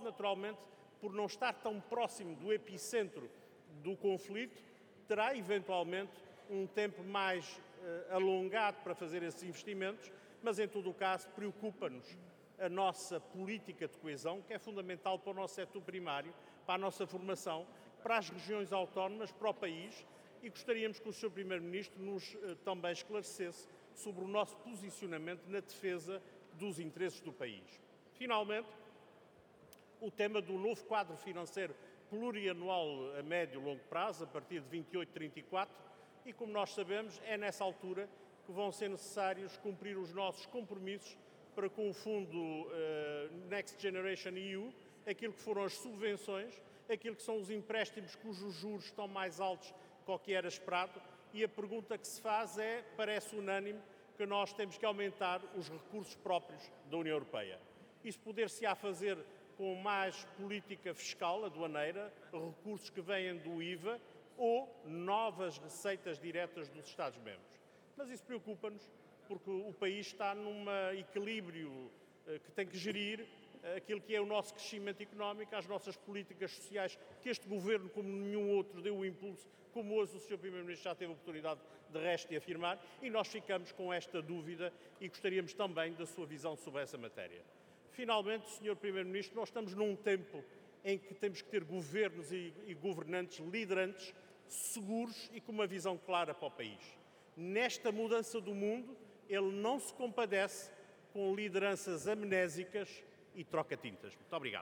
naturalmente, por não estar tão próximo do epicentro do conflito, terá eventualmente um tempo mais alongado para fazer esses investimentos, mas em todo o caso preocupa-nos a nossa política de coesão, que é fundamental para o nosso setor primário, para a nossa formação, para as regiões autónomas, para o país, e gostaríamos que o Sr. Primeiro-Ministro nos também esclarecesse sobre o nosso posicionamento na defesa dos interesses do país. Finalmente, o tema do novo quadro financeiro plurianual a médio e longo prazo, a partir de 28-34, e como nós sabemos, é nessa altura que vão ser necessários cumprir os nossos compromissos para com o fundo Next Generation EU, aquilo que foram as subvenções, aquilo que são os empréstimos cujos juros estão mais altos do que era esperado, e a pergunta que se faz é, parece unânime, que nós temos que aumentar os recursos próprios da União Europeia. Isso poder-se-á fazer com mais política fiscal, aduaneira, recursos que vêm do IVA ou novas receitas diretas dos Estados-membros. Mas isso preocupa-nos porque o país está num equilíbrio que tem que gerir aquilo que é o nosso crescimento económico, as nossas políticas sociais, que este Governo, como nenhum outro, deu o impulso, como hoje o Sr. Primeiro-Ministro já teve a oportunidade de resto de afirmar, e nós ficamos com esta dúvida e gostaríamos também da sua visão sobre essa matéria. Finalmente, Sr. Primeiro-Ministro, nós estamos num tempo em que temos que ter governos e governantes liderantes, seguros e com uma visão clara para o país. Nesta mudança do mundo, ele não se compadece com lideranças amnésicas e troca-tintas. Muito obrigado.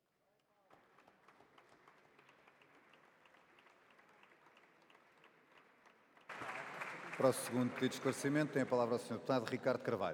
Para o segundo pedido de esclarecimento, tem a palavra o Sr. Deputado Ricardo Carvalho.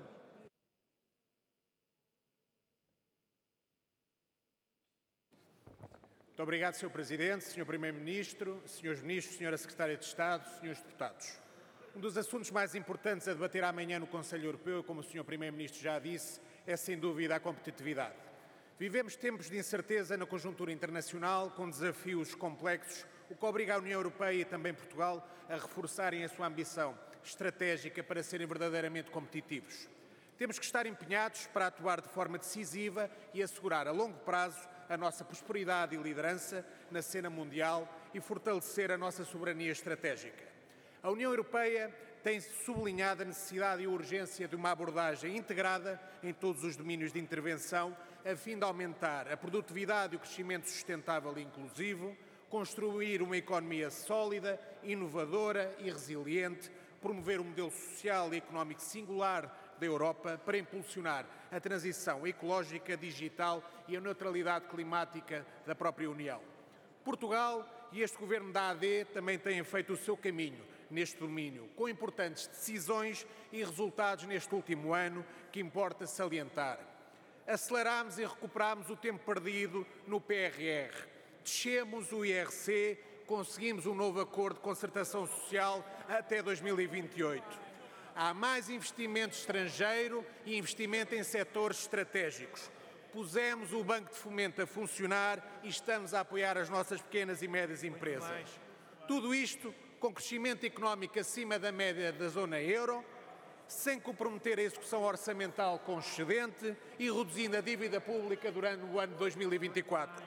Muito obrigado, Sr. Presidente, Sr. Primeiro-Ministro, Srs. Ministros, Sra. Secretária de Estado, Srs. Deputados. Um dos assuntos mais importantes a debater amanhã no Conselho Europeu, como o Sr. Primeiro-Ministro já disse, é sem dúvida a competitividade. Vivemos tempos de incerteza na conjuntura internacional, com desafios complexos, o que obriga a União Europeia e também Portugal a reforçarem a sua ambição estratégica para serem verdadeiramente competitivos. Temos que estar empenhados para atuar de forma decisiva e assegurar a longo prazo a nossa prosperidade e liderança na cena mundial e fortalecer a nossa soberania estratégica. A União Europeia tem sublinhado a necessidade e a urgência de uma abordagem integrada em todos os domínios de intervenção, a fim de aumentar a produtividade e o crescimento sustentável e inclusivo, construir uma economia sólida, inovadora e resiliente, promover um modelo social e económico singular da Europa para impulsionar a transição ecológica, digital e a neutralidade climática da própria União. Portugal e este Governo da AD também têm feito o seu caminho neste domínio, com importantes decisões e resultados neste último ano que importa salientar. Acelerámos e recuperámos o tempo perdido no PRR, descemos o IRC, conseguimos um novo acordo de concertação social até 2028. Há mais investimento estrangeiro e investimento em setores estratégicos. Pusemos o Banco de Fomento a funcionar e estamos a apoiar as nossas pequenas e médias empresas. Tudo isto com crescimento económico acima da média da zona euro, sem comprometer a execução orçamental com excedente e reduzindo a dívida pública durante o ano 2024.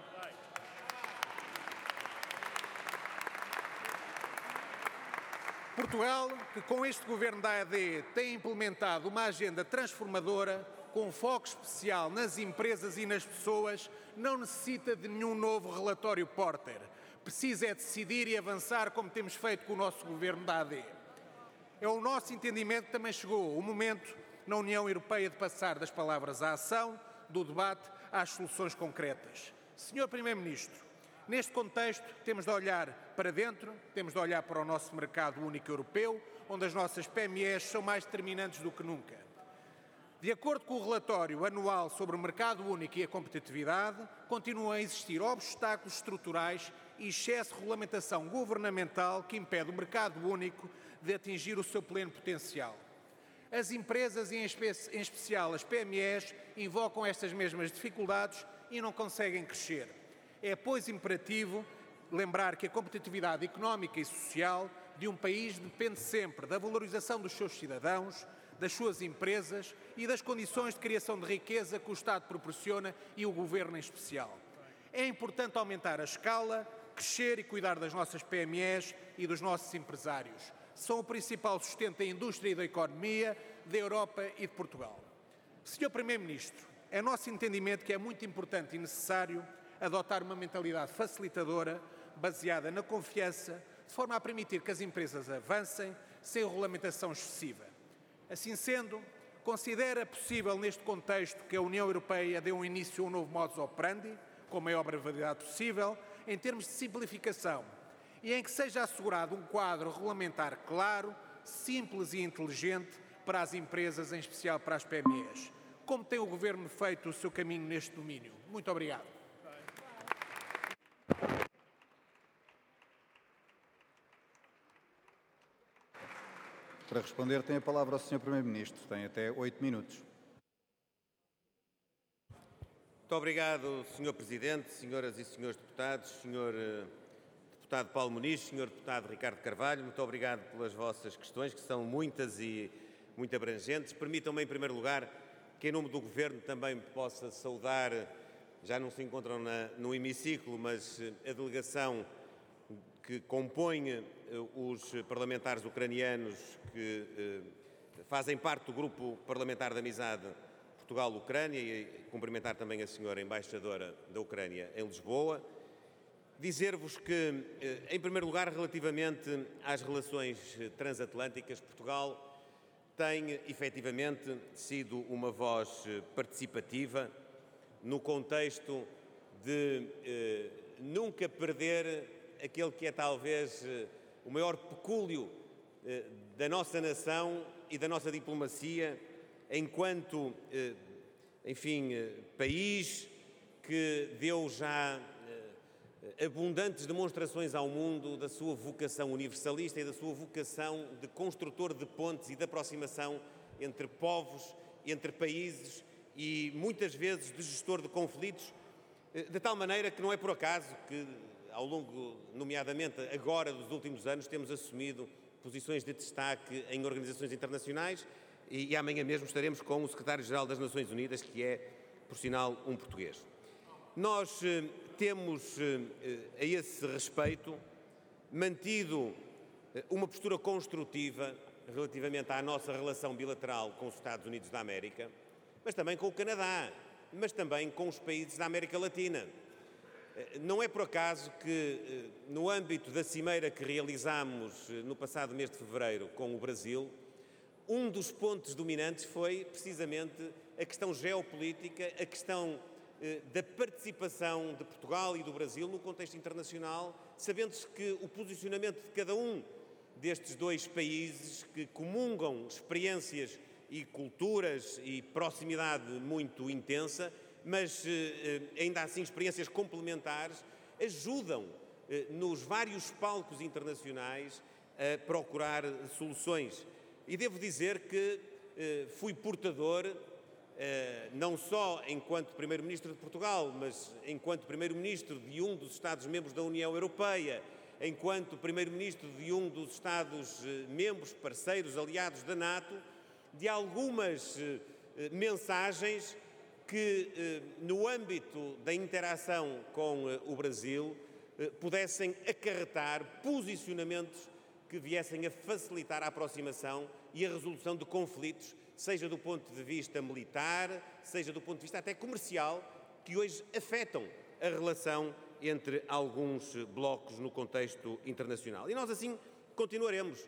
Portugal, que com este Governo da AD tem implementado uma agenda transformadora, com foco especial nas empresas e nas pessoas, não necessita de nenhum novo relatório Porter. Precisa é decidir e avançar como temos feito com o nosso Governo da AD. É o nosso entendimento que também chegou o momento na União Europeia de passar das palavras à ação, do debate às soluções concretas. Senhor Primeiro-Ministro, neste contexto temos de olhar para dentro, temos de olhar para o nosso mercado único europeu, onde as nossas PMEs são mais determinantes do que nunca. De acordo com o relatório anual sobre o mercado único e a competitividade, continuam a existir obstáculos estruturais e excesso de regulamentação governamental que impede o mercado único de atingir o seu pleno potencial. As empresas, e em especial as PMEs, invocam estas mesmas dificuldades e não conseguem crescer. É, pois, imperativo lembrar que a competitividade económica e social de um país depende sempre da valorização dos seus cidadãos, das suas empresas e das condições de criação de riqueza que o Estado proporciona e o Governo em especial. É importante aumentar a escala, crescer e cuidar das nossas PMEs e dos nossos empresários. São o principal sustento da indústria e da economia da Europa e de Portugal. Sr. Primeiro-Ministro, é nosso entendimento que é muito importante e necessário adotar uma mentalidade facilitadora, baseada na confiança, de forma a permitir que as empresas avancem sem regulamentação excessiva. Assim sendo, considera possível neste contexto que a União Europeia dê um início a um novo modus operandi, com a maior brevidade possível, em termos de simplificação, e em que seja assegurado um quadro regulamentar claro, simples e inteligente para as empresas, em especial para as PMEs. Como tem o Governo feito o seu caminho neste domínio? Muito obrigado. Para responder, tem a palavra o Sr. Primeiro-Ministro. Tem até 8 minutos. Muito obrigado, Sr. Presidente, senhoras e senhores deputados, Sr. Deputado Paulo Muniz, Sr. Deputado Ricardo Carvalho, muito obrigado pelas vossas questões, que são muitas e muito abrangentes. Permitam-me, em primeiro lugar, que em nome do Governo também possa saudar, já não se encontram no hemiciclo, mas a delegação que compõe os parlamentares ucranianos que fazem parte do grupo parlamentar de amizade Portugal-Ucrânia, e cumprimentar também a senhora embaixadora da Ucrânia em Lisboa. Dizer-vos que, em primeiro lugar, relativamente às relações transatlânticas, Portugal tem efetivamente sido uma voz participativa no contexto de nunca perder aquele que é talvez o maior pecúlio da nossa nação e da nossa diplomacia enquanto, país que deu já abundantes demonstrações ao mundo da sua vocação universalista e da sua vocação de construtor de pontes e de aproximação entre povos, entre países e muitas vezes de gestor de conflitos, de tal maneira que não é por acaso que ao longo, nomeadamente agora dos últimos anos, temos assumido posições de destaque em organizações internacionais e amanhã mesmo estaremos com o Secretário-Geral das Nações Unidas, que é, por sinal, um português. Nós temos, a esse respeito, mantido uma postura construtiva relativamente à nossa relação bilateral com os Estados Unidos da América, mas também com o Canadá, mas também com os países da América Latina. Não é por acaso que, no âmbito da cimeira que realizámos no passado mês de fevereiro com o Brasil, um dos pontos dominantes foi precisamente a questão geopolítica, a questão da participação de Portugal e do Brasil no contexto internacional, sabendo-se que o posicionamento de cada um destes dois países que comungam experiências e culturas e proximidade muito intensa, mas ainda assim experiências complementares, ajudam nos vários palcos internacionais a procurar soluções. E devo dizer que fui portador, não só enquanto Primeiro-Ministro de Portugal, mas enquanto Primeiro-Ministro de um dos Estados-membros da União Europeia, enquanto Primeiro-Ministro de um dos Estados-membros, parceiros, aliados da NATO, de algumas mensagens que, no âmbito da interação com o Brasil, pudessem acarretar posicionamentos que viessem a facilitar a aproximação e a resolução de conflitos, seja do ponto de vista militar, seja do ponto de vista até comercial, que hoje afetam a relação entre alguns blocos no contexto internacional. E nós assim continuaremos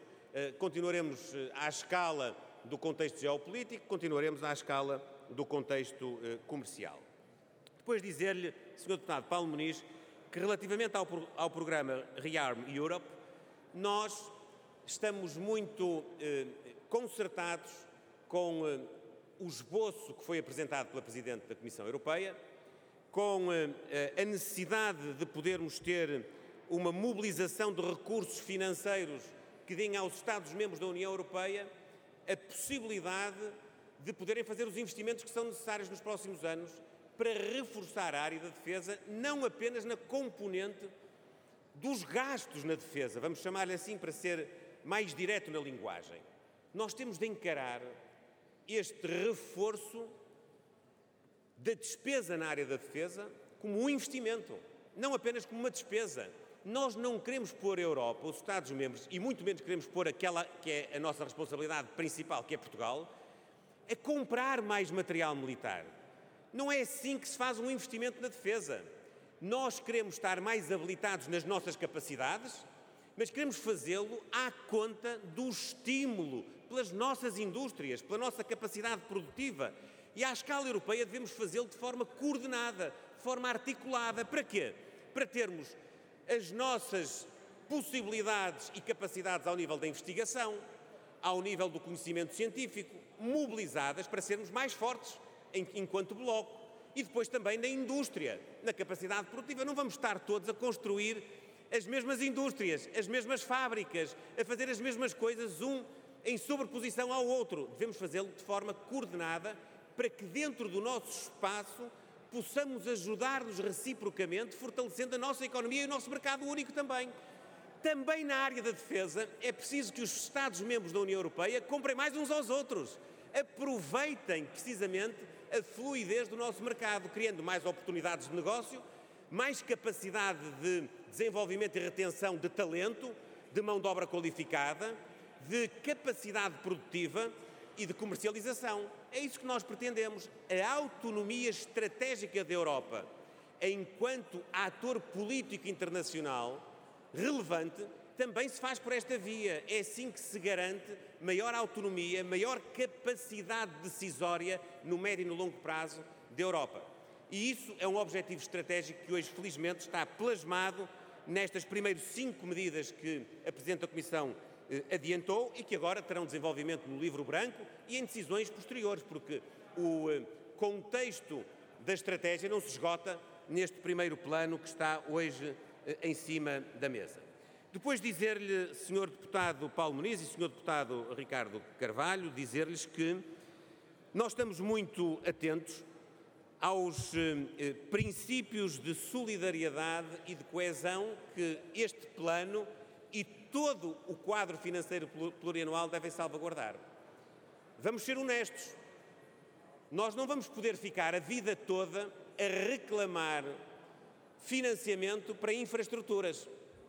à escala do contexto geopolítico, continuaremos à escala do contexto comercial. Depois dizer-lhe, Sr. Deputado Paulo Muniz, que relativamente ao programa ReArm Europe, nós estamos muito concertados com o esboço que foi apresentado pela Presidente da Comissão Europeia, com a necessidade de podermos ter uma mobilização de recursos financeiros que deem aos Estados-membros da União Europeia a possibilidade de poderem fazer os investimentos que são necessários nos próximos anos para reforçar a área da defesa, não apenas na componente dos gastos na defesa, vamos chamar-lhe assim para ser mais direto na linguagem. Nós temos de encarar este reforço da despesa na área da defesa como um investimento, não apenas como uma despesa. Nós não queremos pôr a Europa, os Estados-membros, e muito menos queremos pôr aquela que é a nossa responsabilidade principal, que é Portugal, a comprar mais material militar. Não é assim que se faz um investimento na defesa. Nós queremos estar mais habilitados nas nossas capacidades, mas queremos fazê-lo à conta do estímulo pelas nossas indústrias, pela nossa capacidade produtiva. E à escala europeia devemos fazê-lo de forma coordenada, de forma articulada. Para quê? Para termos as nossas possibilidades e capacidades ao nível da investigação, ao nível do conhecimento científico, mobilizadas para sermos mais fortes enquanto bloco. E depois também na indústria, na capacidade produtiva. Não vamos estar todos a construir as mesmas indústrias, as mesmas fábricas, a fazer as mesmas coisas, um em sobreposição ao outro. Devemos fazê-lo de forma coordenada para que dentro do nosso espaço possamos ajudar-nos reciprocamente, fortalecendo a nossa economia e o nosso mercado único também. Também na área da defesa é preciso que os Estados-membros da União Europeia comprem mais uns aos outros. Aproveitem precisamente a fluidez do nosso mercado, criando mais oportunidades de negócio, mais capacidade de desenvolvimento e retenção de talento, de mão de obra qualificada, de capacidade produtiva e de comercialização. É isso que nós pretendemos. A autonomia estratégica da Europa, enquanto ator político internacional relevante, também se faz por esta via. É assim que se garante maior autonomia, maior capacidade decisória no médio e no longo prazo da Europa. E isso é um objetivo estratégico que hoje, felizmente, está plasmado nestas primeiras 5 medidas que a Presidente da Comissão adiantou e que agora terão desenvolvimento no livro branco e em decisões posteriores, porque o contexto da estratégia não se esgota neste primeiro plano que está hoje em cima da mesa. Depois dizer-lhe, Sr. Deputado Paulo Muniz e Sr. Deputado Ricardo Carvalho, dizer-lhes que nós estamos muito atentos aos princípios de solidariedade e de coesão que este plano e todo o quadro financeiro plurianual devem salvaguardar. Vamos ser honestos. Nós não vamos poder ficar a vida toda a reclamar financiamento para infraestruturas.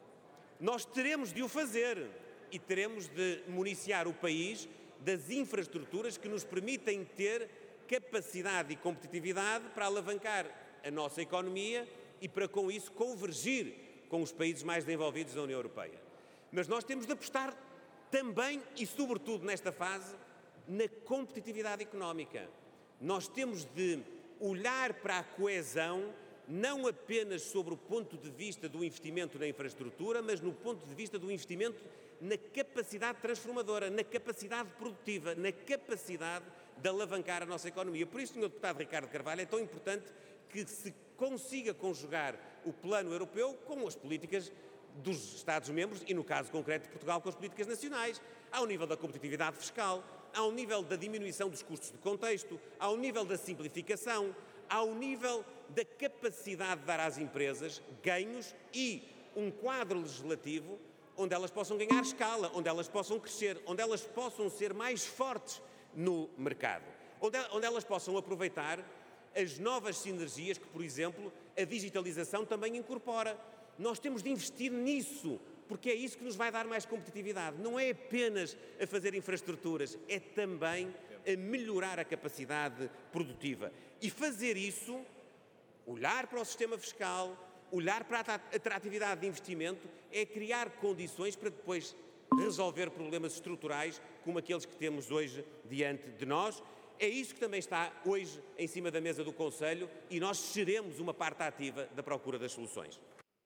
Nós teremos de o fazer e teremos de municiar o país das infraestruturas que nos permitem ter capacidade e competitividade para alavancar a nossa economia e para, com isso, convergir com os países mais desenvolvidos da União Europeia. Mas nós temos de apostar também e, sobretudo, nesta fase, na competitividade económica. Nós temos de olhar para a coesão não apenas sobre o ponto de vista do investimento na infraestrutura, mas no ponto de vista do investimento na capacidade transformadora, na capacidade produtiva, na capacidade de alavancar a nossa economia. Por isso, Sr. Deputado Ricardo Carvalho, é tão importante que se consiga conjugar o plano europeu com as políticas dos Estados-membros e, no caso concreto de Portugal, com as políticas nacionais, ao nível da competitividade fiscal, ao nível da diminuição dos custos de contexto, ao nível da simplificação, ao nível da capacidade de dar às empresas ganhos e um quadro legislativo onde elas possam ganhar escala, onde elas possam crescer, onde elas possam ser mais fortes no mercado, onde elas possam aproveitar as novas sinergias que, por exemplo, a digitalização também incorpora. Nós temos de investir nisso, porque é isso que nos vai dar mais competitividade. Não é apenas a fazer infraestruturas, é também a melhorar a capacidade produtiva. E fazer isso, olhar para o sistema fiscal, olhar para a atratividade de investimento, é criar condições para depois resolver problemas estruturais como aqueles que temos hoje diante de nós. É isso que também está hoje em cima da mesa do Conselho e nós seremos uma parte ativa da procura das soluções.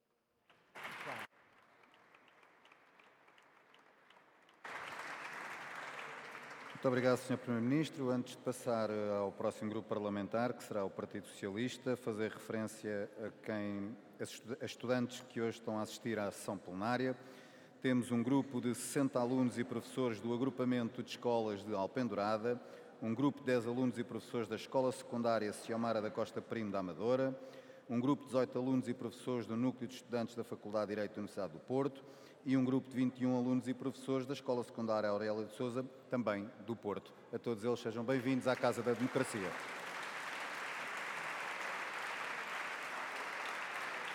Muito obrigado, Sr. Primeiro-Ministro. Antes de passar ao próximo grupo parlamentar, que será o Partido Socialista, fazer referência a estudantes que hoje estão a assistir à sessão plenária. Temos um grupo de 60 alunos e professores do agrupamento de escolas de Alpendurada, um grupo de 10 alunos e professores da Escola Secundária Ciomara da Costa Primo da Amadora, um grupo de 18 alunos e professores do Núcleo de Estudantes da Faculdade de Direito da Universidade do Porto e um grupo de 21 alunos e professores da Escola Secundária Aurélia de Sousa, também do Porto. A todos eles sejam bem-vindos à Casa da Democracia.